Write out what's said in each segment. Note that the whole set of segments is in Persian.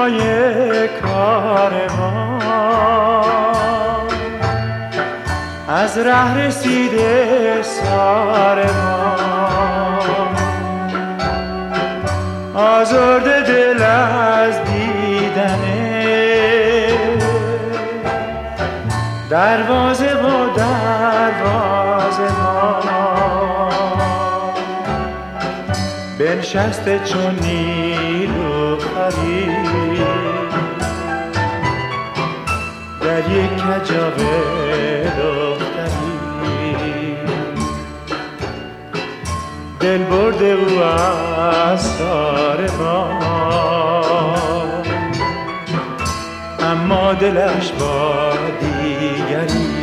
پای کاروان از ره رسیده ساربان، آزرده دل از دیدنه دروازه و دروازه ها، بنشسته چون نیلوفری در یک کجاوه دختری، دل برده او از ساربان اما دلش با دیگری.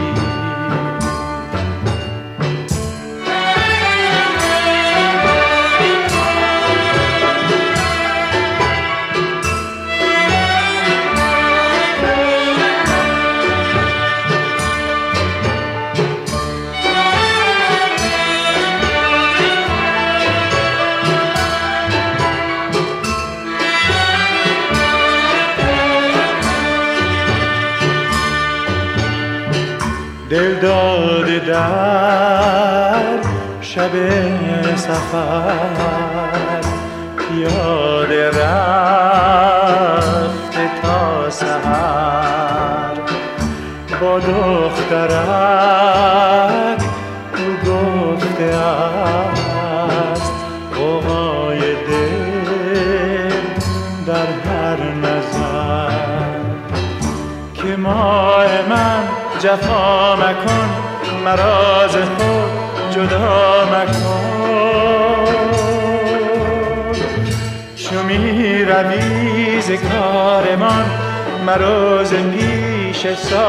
دل داده در شب سفر، پیاده رفته تا سحر، با دخترک او گفته است غوغای دل در هر نظر، که ماه من جفا مکن، مرا ز خود جدا مکن، چو می روی ز کارمان مرا ز پیش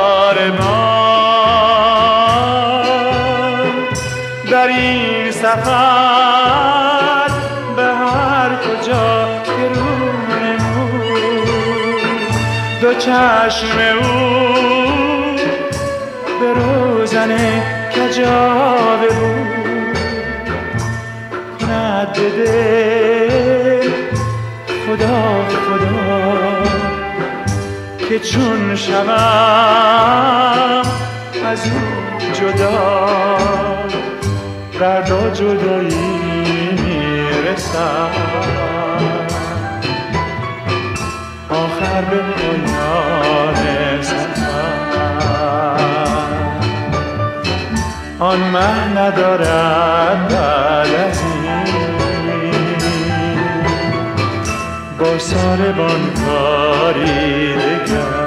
سارمان. در این سفر به هر کجا که رو نمود دو چشم او به روزن کجاوه بود، کند به دل خدا خدا که چون شوم از او جدا درد و جدایی میرسم، آخر به پایان سفر آن مه ندارد بعد از این با ساربان کاری دگر.